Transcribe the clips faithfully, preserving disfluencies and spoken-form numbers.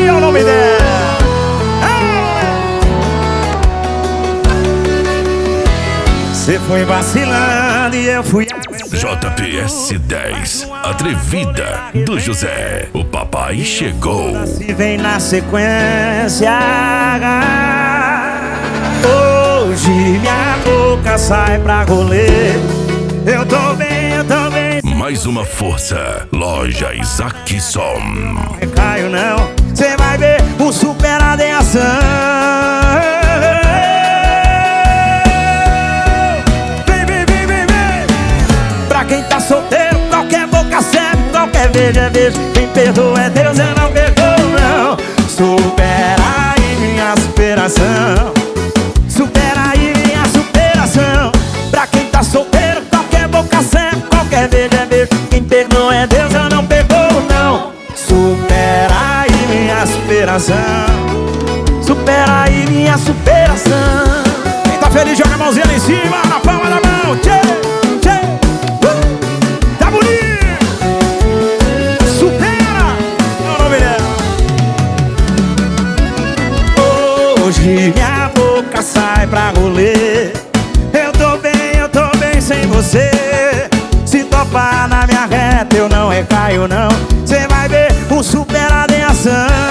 é o nome dela. Você foi vacilando e eu fui. J P S dez, Atrevida, do José. O papai chegou. Se vem na sequência. Hoje minha boca sai pra rolê. Eu tô bem, eu tô bem. Mais uma força, Loja Isaac Som. Não recaio não, cê vai ver o superado em ação. Vem, vem, vem, vem, vem. Pra quem tá solteiro, qualquer boca serve, qualquer beijo é beijo. Quem perdoa é Deus, eu não perdoo não. Supera aí minha superação. Supera aí minha superação. Pra quem tá solteiro, qualquer boca serve, qualquer beijo é beijo. Quem perdoa é Deus, eu não perdoo não. Supera aí minha superação. Supera aí minha superação. Quem tá feliz joga a mãozinha lá em cima, na palma da mão. Tchê, tchê, uh, tá bonito. Supera, é o nome dela. Hoje minha boca sai pra rolê. Eu tô bem, eu tô bem sem você. Se topar na minha reta eu não recaio não. Cê vai ver um superado em ação.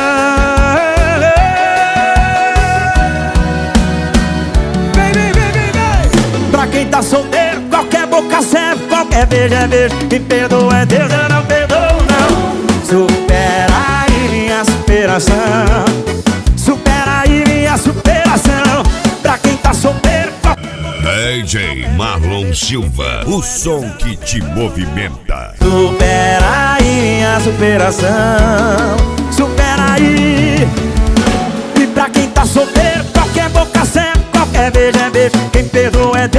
Vem, vem, vem, vem, vem. Pra quem tá solteiro, qualquer boca serve, qualquer beijo é beijo. Quem perdoa é Deus, eu não perdoo não. Supera aí minha superação. Supera aí minha superação. Pra quem tá solteiro, D J Marlon Silva, o som que te movimenta. supera aí minha superação. Supera aí. E pra quem tá solteiro, qualquer boca serve, qualquer beijo é beijo. Quem perdoa é